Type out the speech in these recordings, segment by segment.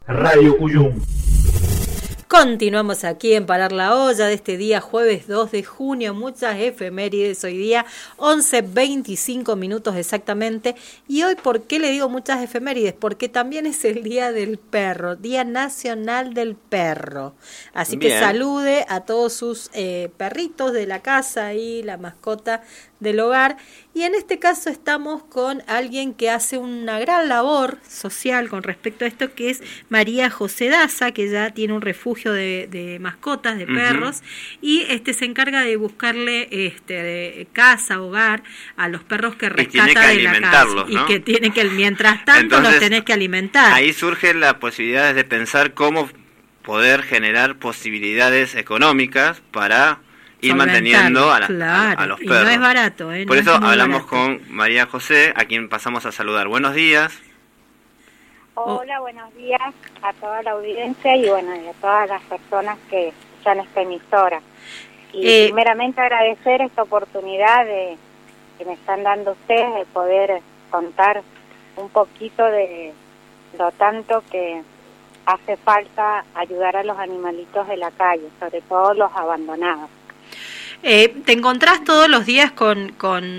Radio Cuyum. Continuamos aquí en Parar la Olla de este día jueves 2 de junio, muchas efemérides hoy día, 11:25 minutos exactamente. Y hoy, ¿por qué le digo muchas efemérides? Porque también es el Día del Perro, Día Nacional del Perro. Así que salude a todos sus perritos de la casa y la mascota del hogar. Y en este caso estamos con alguien que hace una gran labor social con respecto a esto, que es María José Daza, que ya tiene un refugio de mascotas, de perros, y se encarga de buscarle casa, hogar a los perros que rescata de la casa, ¿no? Y que tiene que, mientras tanto, entonces, los tenés que alimentar. Ahí surgen las posibilidades de pensar cómo poder generar posibilidades económicas para ir manteniendo a los perros. Y no es barato, Por eso hablamos con María José, a quien pasamos a saludar. Buenos días. Hola, buenos días a toda la audiencia y bueno, y a todas las personas que escuchan esta emisora. Y primeramente agradecer esta oportunidad que me están dando ustedes de poder contar un poquito de lo tanto que hace falta ayudar a los animalitos de la calle, sobre todo los abandonados. ¿Te encontrás todos los días con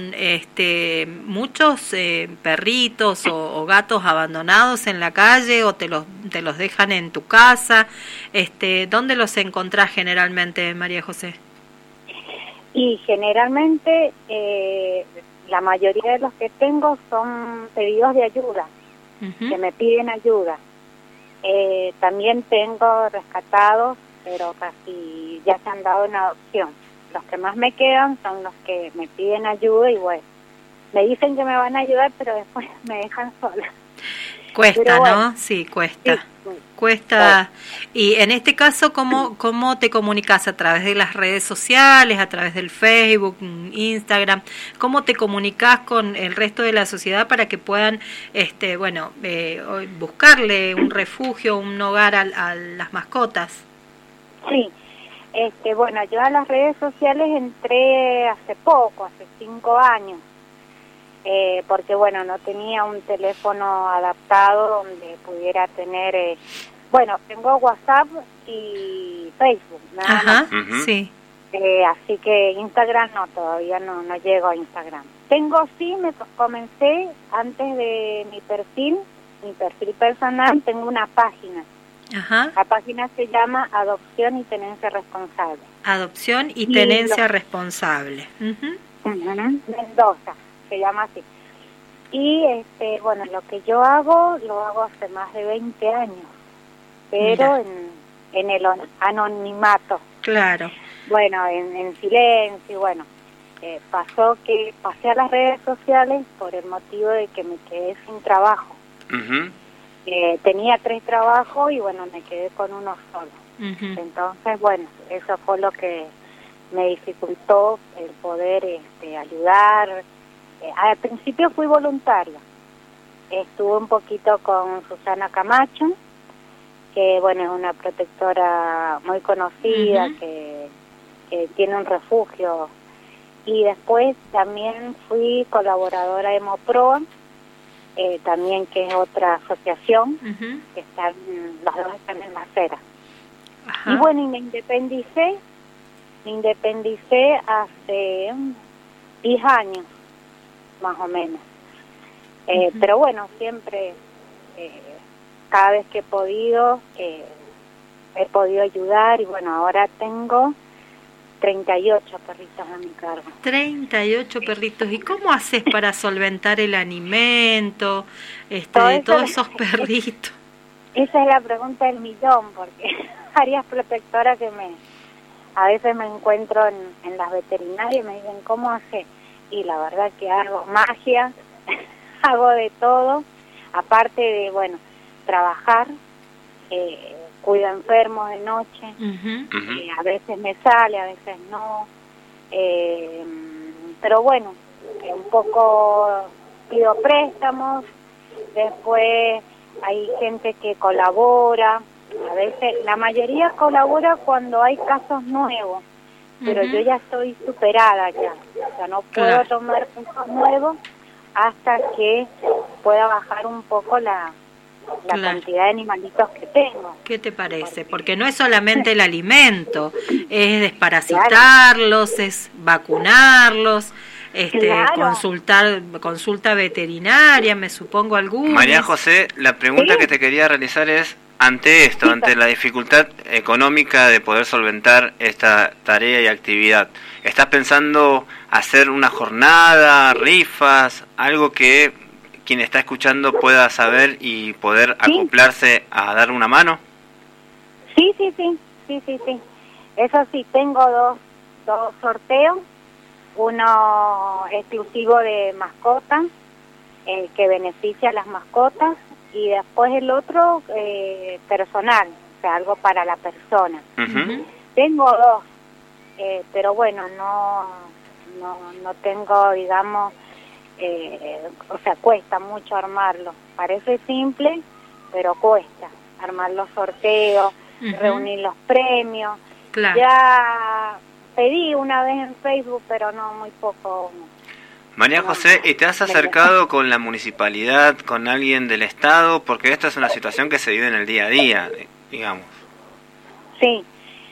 muchos perritos o gatos abandonados en la calle o te los dejan en tu casa? ¿Dónde los encontrás generalmente, María José? Y generalmente la mayoría de los que tengo son pedidos de ayuda, que me piden ayuda. También tengo rescatados, pero casi ya se han dado en adopción. Los que más me quedan son los que me piden ayuda y bueno, me dicen que me van a ayudar, pero después me dejan sola. Cuesta, bueno, ¿no? Sí, cuesta. Sí. Cuesta. Y en este caso, ¿cómo te comunicas? ¿A través de las redes sociales, a través del Facebook, Instagram? ¿Cómo te comunicas con el resto de la sociedad para que puedan, buscarle un refugio, un hogar a las mascotas? Sí. Bueno, yo a las redes sociales entré hace poco, hace 5 años, porque bueno, no tenía un teléfono adaptado donde pudiera tener, tengo WhatsApp y Facebook, nada más. Sí. Así que Instagram no, todavía no llego a Instagram. Comencé antes de mi perfil personal, tengo una página. La página se llama Adopción y Tenencia Responsable. Adopción y Tenencia Responsable. Mendoza, se llama así. Y lo que yo hago, lo hago hace más de 20 años, pero en el anonimato. Claro. Bueno, en silencio, bueno. Pasó que pasé a las redes sociales por el motivo de que me quedé sin trabajo. Tenía 3 trabajos y bueno, me quedé con uno solo. Entonces, bueno, eso fue lo que me dificultó el poder ayudar. Al principio fui voluntaria. Estuve un poquito con Susana Camacho, que bueno, es una protectora muy conocida, que tiene un refugio. Y después también fui colaboradora de Moproa, también que es otra asociación, que están, los dos están en la acera. Y bueno, y me independicé hace 10 años, más o menos. Pero bueno, siempre, cada vez que he podido ayudar y bueno, ahora tengo 38 perritos a mi cargo. 38 perritos. ¿Y cómo haces para solventar el alimento de todos esos perritos? Esa es la pregunta del millón, porque varias protectoras que a veces me encuentro en las veterinarias y me dicen, ¿cómo haces? Y la verdad que hago magia, hago de todo, aparte de, bueno, trabajar, cuido enfermos de noche, a veces me sale, a veces no, pero bueno, un poco pido préstamos, después hay gente que colabora, a veces, la mayoría colabora cuando hay casos nuevos, pero yo ya estoy superada ya, o sea, no puedo tomar casos nuevos hasta que pueda bajar un poco la la cantidad de animalitos que tengo. ¿Qué te parece? Porque no es solamente el alimento, es desparasitarlos, es vacunarlos, consulta veterinaria, me supongo alguna. María José, la pregunta que te quería realizar es, ante esto, ante la dificultad económica de poder solventar esta tarea y actividad, ¿estás pensando hacer una jornada, rifas, algo que quien está escuchando pueda saber y poder acoplarse a dar una mano? Sí. Eso sí, tengo dos sorteos, uno exclusivo de mascotas, que beneficia a las mascotas, y después el otro personal, o sea, algo para la persona. Tengo dos, pero bueno, no tengo, digamos, o sea, cuesta mucho armarlo. Parece simple, pero cuesta armar los sorteos, reunir los premios. Claro. Ya pedí una vez en Facebook, pero no, muy poco. María José, ¿y te has acercado con la municipalidad, con alguien del Estado? Porque esta es una situación que se vive en el día a día, digamos. Sí.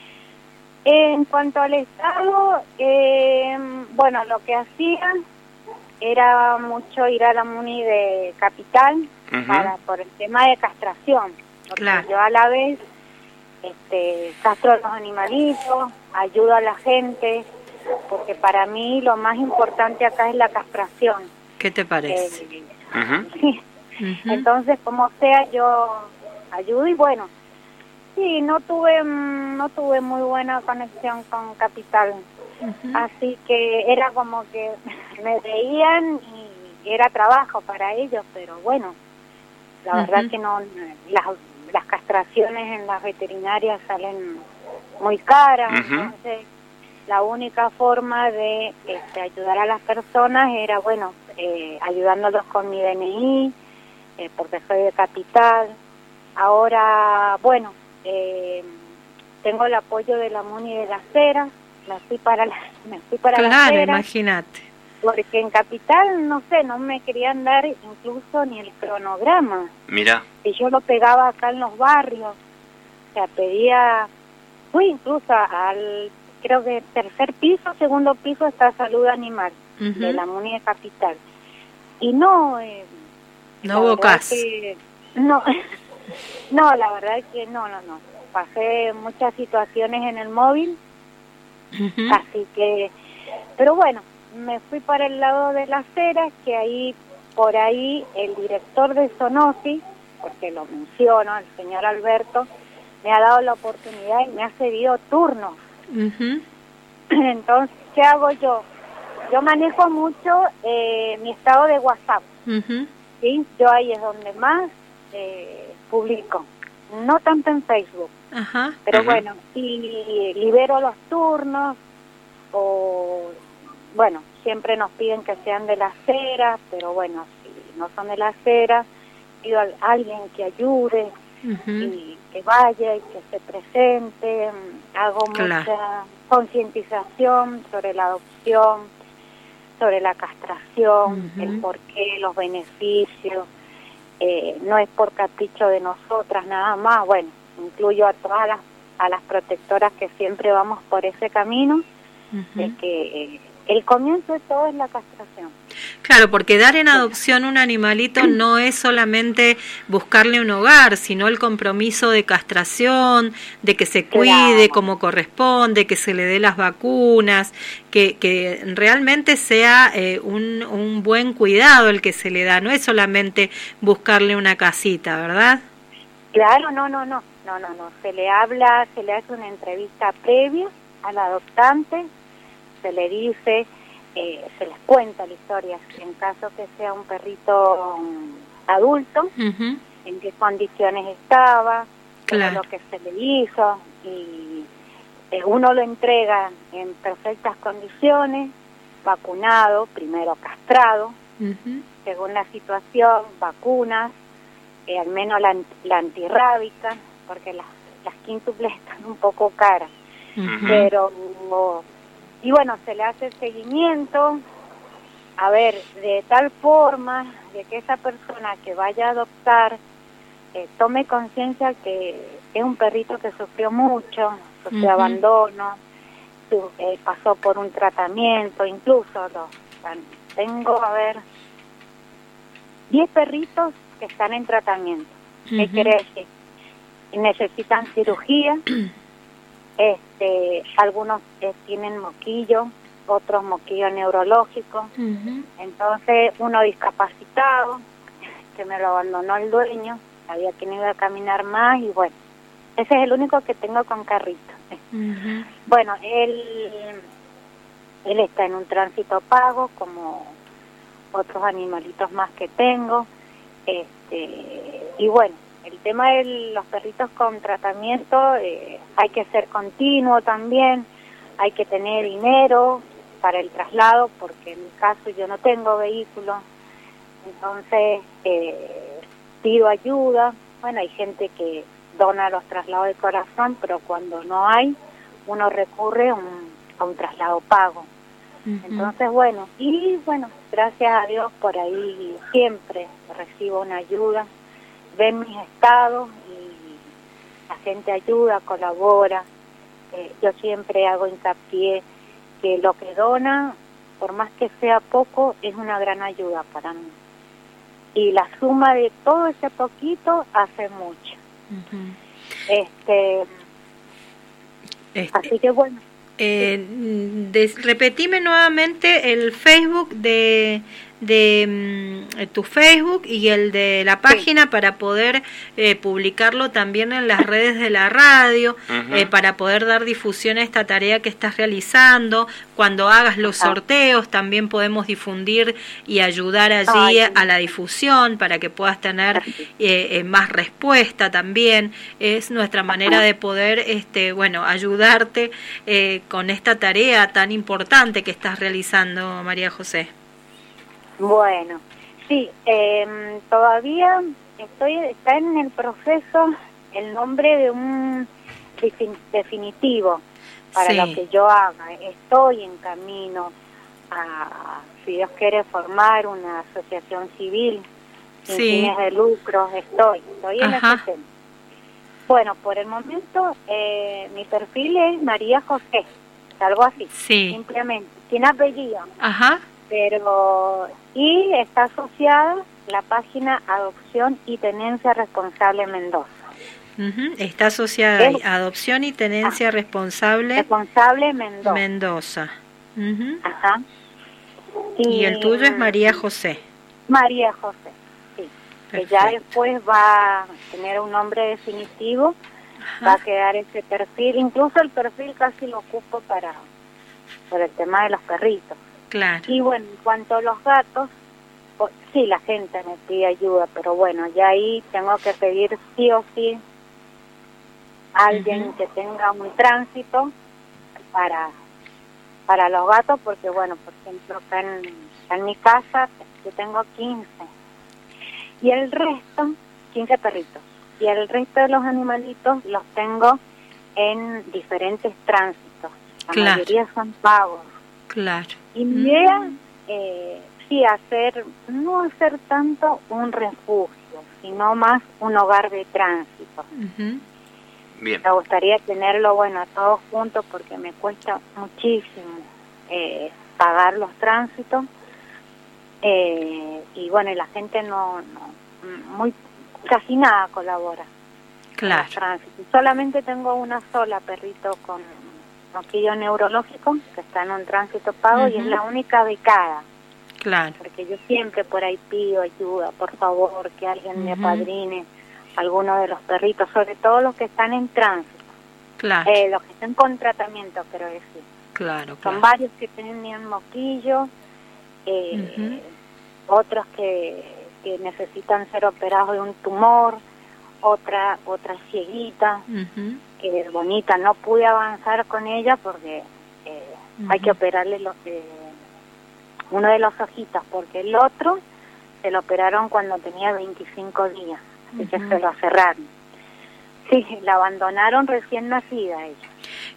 En cuanto al Estado, bueno, lo que hacían era mucho ir a la Muni de Capital por el tema de castración. Porque yo a la vez castro a los animalitos, ayudo a la gente, porque para mí lo más importante acá es la castración. ¿Qué te parece? Sí. Entonces, como sea, yo ayudo y bueno, sí, no tuve muy buena conexión con Capital. Así que era como que me veían y era trabajo para ellos, pero bueno, la verdad que no, las castraciones en las veterinarias salen muy caras, entonces la única forma de ayudar a las personas era, bueno, ayudándolos con mi DNI, porque soy de Capital. Ahora, bueno, tengo el apoyo de la Muni de las Heras. Me fui para la Claro, acera, imagínate. porque en Capital, no sé, no me querían dar incluso ni el cronograma. Mira. Y yo lo pegaba acá en los barrios, o sea, fui incluso al, creo que tercer piso, segundo piso está Salud Animal, de la Muni de Capital. Y no hubo caso. No, la verdad es que no. Pasé muchas situaciones en el móvil. Así que, pero bueno, me fui para el lado de las Heras, que por ahí el director de Zoonosis, porque lo menciono, el señor Alberto, me ha dado la oportunidad y me ha cedido turnos. Entonces, ¿qué hago yo? Yo manejo mucho mi estado de WhatsApp, ¿sí? Yo ahí es donde más publico, no tanto en Facebook. Pero bueno, y libero los turnos, o bueno, siempre nos piden que sean de las Heras, pero bueno, si no son de las Heras, pido a alguien que ayude y que vaya y que se presente. Hago mucha concientización sobre la adopción, sobre la castración, el porqué, los beneficios. No es por capricho de nosotras nada más, bueno, incluyo a todas las protectoras que siempre vamos por ese camino, de que el comienzo de todo es la castración. Claro, porque dar en adopción un animalito no es solamente buscarle un hogar, sino el compromiso de castración, de que se cuide como corresponde, que se le dé las vacunas, que realmente sea un buen cuidado el que se le da, no es solamente buscarle una casita, ¿verdad? Claro, no, se le hace una entrevista previa al adoptante, se le dice, se les cuenta la historia, en caso que sea un perrito adulto, en qué condiciones estaba, lo que se le hizo, y uno lo entrega en perfectas condiciones, vacunado, primero castrado, según la situación, vacunas, al menos la antirrábica, porque las quíntuples están un poco caras, pero y bueno, se le hace seguimiento, a ver, de tal forma de que esa persona que vaya a adoptar tome conciencia que es un perrito que sufrió mucho, sufrió abandono, pasó por un tratamiento, incluso tengo, 10 perritos que están en tratamiento. ¿Qué quiere decir? Necesitan cirugía, algunos tienen moquillo, otros moquillo neurológico, entonces uno discapacitado, que me lo abandonó el dueño, sabía que no iba a caminar más y bueno, ese es el único que tengo con carrito. Bueno, él está en un tránsito pago como otros animalitos más que tengo, y bueno, el tema de los perritos con tratamiento hay que ser continuo también, hay que tener dinero para el traslado, porque en mi caso yo no tengo vehículo, entonces pido ayuda. Bueno, hay gente que dona los traslados de corazón, pero cuando no hay, uno recurre a un traslado pago. Entonces, bueno, gracias a Dios por ahí siempre recibo una ayuda, ven mis estados y la gente ayuda, colabora. Yo siempre hago hincapié que lo que dona, por más que sea poco, es una gran ayuda para mí. Y la suma de todo ese poquito hace mucho. Así que bueno. Repetime nuevamente el Facebook de tu Facebook y el de la página para poder publicarlo también en las redes de la radio, para poder dar difusión a esta tarea que estás realizando. Cuando hagas los sorteos también podemos difundir y ayudar allí a la difusión para que puedas tener más respuesta también. Es nuestra manera de poder ayudarte con esta tarea tan importante que estás realizando, María José. Bueno, sí, todavía está en el proceso el nombre de un definitivo para lo que yo haga. Estoy en camino a, si Dios quiere, formar una asociación civil sin fines de lucro. Estoy en ese tema. Bueno, por el momento mi perfil es María José, algo así, simplemente, sin apellido. Y está asociada la página Adopción y Tenencia Responsable Mendoza. Está asociada ahí, Adopción y Tenencia Responsable Mendoza. Y el tuyo es María José. María José, sí. Que ya después va a tener un nombre definitivo, va a quedar ese perfil, incluso el perfil casi lo ocupo por el tema de los perritos. Claro. Y bueno, en cuanto a los gatos, sí, la gente me pide ayuda, pero bueno, ya ahí tengo que pedir sí o sí a alguien que tenga un tránsito para los gatos, porque bueno, por ejemplo, acá en mi casa yo tengo 15, y el resto, 15 perritos, y el resto de los animalitos los tengo en diferentes tránsitos, la mayoría son pagos. Claro. Y mi idea, sí, no hacer tanto un refugio, sino más un hogar de tránsito. Bien. Me gustaría tenerlo, bueno, a todos juntos, porque me cuesta muchísimo pagar los tránsitos. Y bueno, y la gente casi nada colabora. Claro. Solamente tengo una sola perrito con moquillo neurológico que está en un tránsito pago y es la única becada. Claro. Porque yo siempre por ahí pido ayuda, por favor, que alguien me apadrine alguno de los perritos, sobre todo los que están en tránsito. Claro. Los que están con tratamiento, quiero decir. Claro. Son varios que tienen moquillo, otros que necesitan ser operados de un tumor, otra cieguita, que es bonita, no pude avanzar con ella porque hay que operarle uno de los ojitos, porque el otro se lo operaron cuando tenía 25 días, así que se lo cerraron. Sí, la abandonaron recién nacida ella.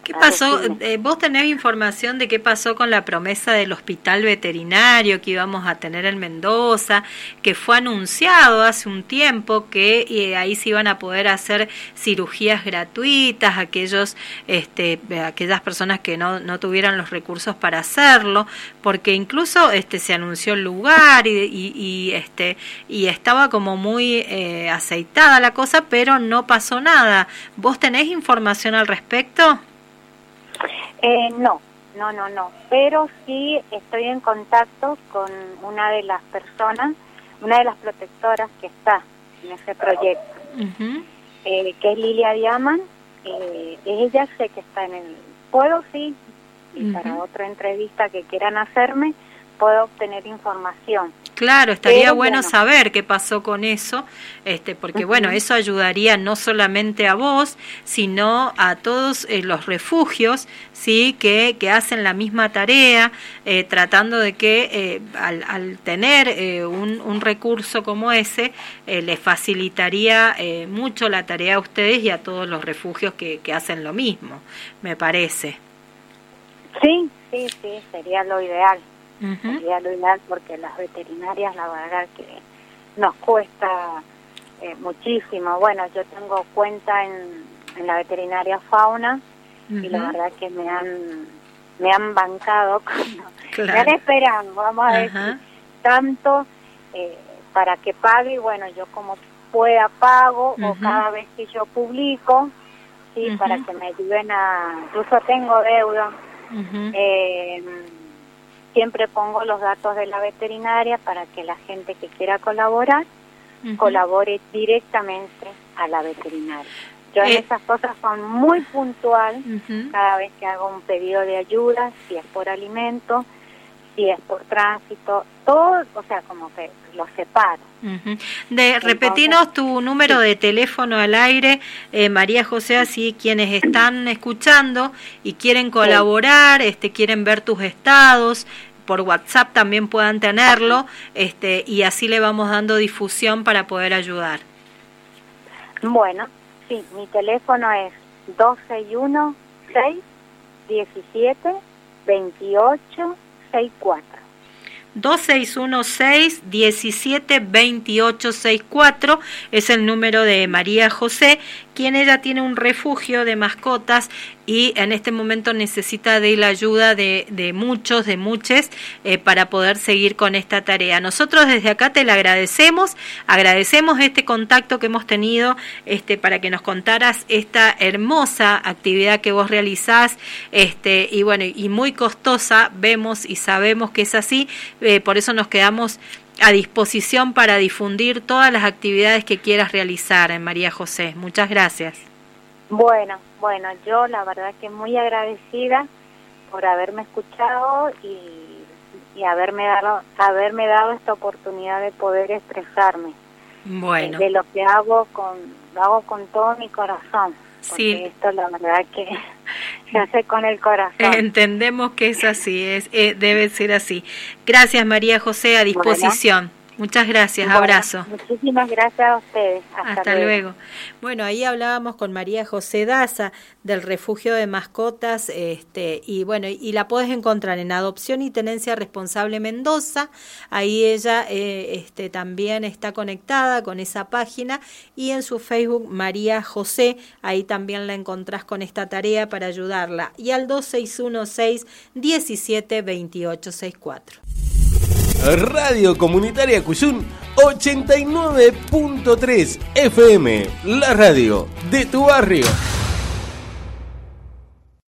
¿Qué pasó? ¿Vos tenés información de qué pasó con la promesa del hospital veterinario que íbamos a tener en Mendoza, que fue anunciado hace un tiempo que ahí se iban a poder hacer cirugías gratuitas, aquellas personas que no tuvieran los recursos para hacerlo, porque incluso se anunció el lugar y estaba como muy aceitada la cosa, pero no pasó nada. ¿Vos tenés información al respecto? No, pero sí estoy en contacto con una de las personas, una de las protectoras que está en ese proyecto, que es Lilia Diamant. Ella sé que está en el... Puedo, sí, y para otra entrevista que quieran hacerme, puedo obtener información. Claro, estaría bueno saber qué pasó con eso, porque bueno, eso ayudaría no solamente a vos, sino a todos los refugios, sí, que hacen la misma tarea, tratando de que al tener un recurso como ese, les facilitaría mucho la tarea a ustedes y a todos los refugios que hacen lo mismo, me parece. Sí, sería lo ideal. Sería lo ideal, porque las veterinarias la verdad que nos cuesta muchísimo. Bueno, yo tengo cuenta en la veterinaria Fauna y la verdad que me han bancado, me han esperado, vamos a decir, tanto para que pague, y bueno, yo como pueda pago, o cada vez que yo publico, sí, para que me ayuden incluso tengo deuda, siempre pongo los datos de la veterinaria para que la gente que quiera colaborar, colabore directamente a la veterinaria. Yo en esas cosas son muy puntual, cada vez que hago un pedido de ayuda, si es por alimento, si es por tránsito, todo, o sea, como que lo separo. Repetinos tu número de teléfono al aire, María José, así quienes están escuchando y quieren colaborar, quieren ver tus estados, por WhatsApp también puedan tenerlo, y así le vamos dando difusión para poder ayudar. Bueno, sí, mi teléfono es 261-617-2864. 2616-172864 es el número de María José, quien ella tiene un refugio de mascotas y en este momento necesita de la ayuda de muchos, de muchas, para poder seguir con esta tarea. Nosotros desde acá te la agradecemos este contacto que hemos tenido, para que nos contaras esta hermosa actividad que vos realizás, y bueno, y muy costosa, vemos y sabemos que es así, por eso nos quedamos a disposición para difundir todas las actividades que quieras realizar, María José. Muchas gracias. Bueno, yo la verdad que muy agradecida por haberme escuchado y haberme dado esta oportunidad de poder expresarme. Bueno. De lo que hago con todo mi corazón. Porque sí. Esto la verdad que se hace con el corazón. Entendemos que es así, debe ser así. Gracias, María José, a disposición. Bueno. Muchas gracias, abrazo. Muchísimas gracias a ustedes. Hasta luego. Bueno, ahí hablábamos con María José Daza del Refugio de Mascotas, y bueno, y la podés encontrar en Adopción y Tenencia Responsable Mendoza. Ahí ella también está conectada con esa página, y en su Facebook María José, ahí también la encontrás con esta tarea para ayudarla. Y al 2616-172864. Radio Comunitaria Cuyún 89.3 FM, la radio de tu barrio.